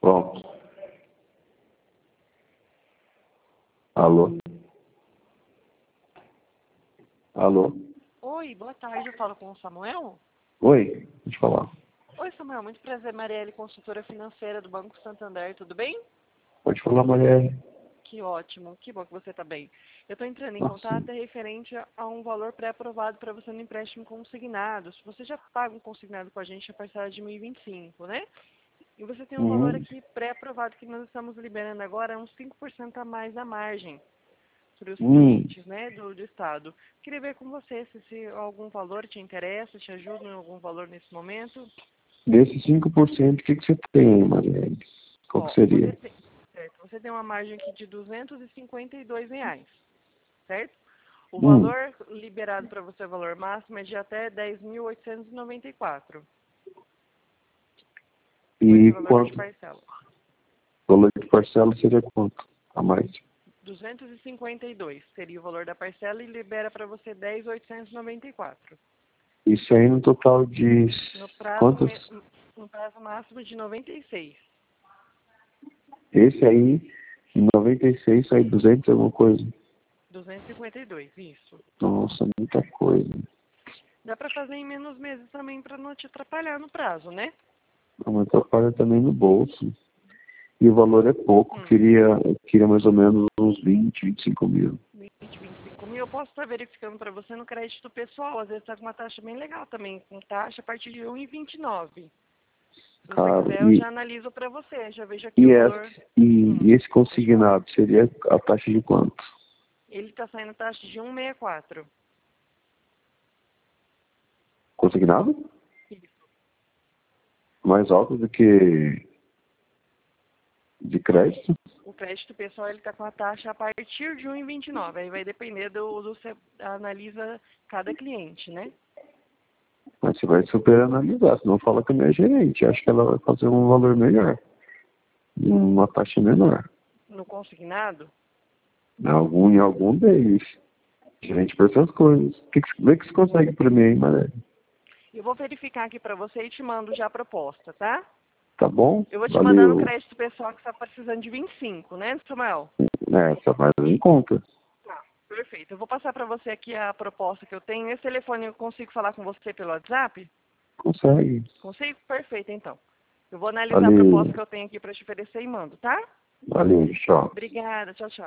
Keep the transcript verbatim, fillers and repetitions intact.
Pronto. Alô? Alô? Oi, boa tarde, eu falo com o Samuel. Oi, deixa eu falar. Oi, Samuel, muito prazer, Marielle, consultora financeira do Banco Santander, tudo bem? Pode falar, Marielle. Que ótimo, que bom que você está bem. Eu estou entrando em Nossa. contato é referente a um valor pré-aprovado para você no empréstimo consignado. Se você já paga um consignado com a gente, a parcela é de mil e vinte e cinco, né? E você tem um Uhum. valor aqui pré-aprovado que nós estamos liberando agora, uns cinco por cento a mais da margem para os Hum. clientes, né, do, do Estado. Queria ver com você se, se algum valor te interessa, te ajuda em algum valor nesse momento. Desses cinco por cento, o que, que você tem, Marielle? Qual que Ó, seria? você tem, certo, você tem uma margem aqui de duzentos e cinquenta e dois reais, certo? O Hum. valor liberado para você, o valor máximo, é de até dez mil oitocentos e noventa e quatro. Vai E ser o valor de quanto? parcela. O valor de parcela seria quanto? A mais? duzentos e cinquenta e dois seria o valor da parcela e libera para você dez mil oitocentos e noventa e quatro. Isso aí no total de No prazo, quantos? me- no prazo máximo de noventa e seis. Esse aí, em noventa e seis, sai duzentos e alguma coisa. duzentos e cinquenta e dois, isso. Nossa, muita coisa. Dá para fazer em menos meses também para não te atrapalhar no prazo, né? Não atrapalha também no bolso. E o valor é pouco. Hum. Queria, queria mais ou menos uns vinte, vinte e cinco mil. vinte, vinte e cinco mil. Eu posso estar verificando para você no crédito pessoal. Às vezes está com uma taxa bem legal também. Com taxa a partir de um vírgula vinte e nove. Se você Caro. quiser, eu E, já analiso para você. Já vejo aqui e, o esse, valor. e, Hum, e esse pode falar. consignado seria a taxa de quanto? Ele está saindo taxa de um vírgula sessenta e quatro. Consignado? Isso. Mais alto do que de crédito? O crédito pessoal ele está com a taxa a partir de um vírgula vinte e nove. Aí vai depender do, do você analisa cada cliente, né? Mas você vai super analisar, senão fala com a minha gerente. Acho que ela vai fazer um valor melhor. Uma taxa menor. No consignado, Em algum, em algum deles. Gerente por essas coisas. O que, que, vê que você consegue pra mim aí, Maré? eu vou verificar aqui para você e te mando já a proposta, tá? Tá bom? Eu vou te mandar no Valeu. crédito pessoal que está precisando de vinte e cinco, né, Samuel? É, só faz em conta. Tá, perfeito. Eu vou passar para você aqui a proposta que eu tenho. Esse telefone eu consigo falar com você pelo WhatsApp? Consegue. Consigo? Perfeito, então. Eu vou analisar a proposta Valeu. que eu tenho aqui para te oferecer e mando, tá? Valeu, tchau. Obrigada. Tchau, tchau.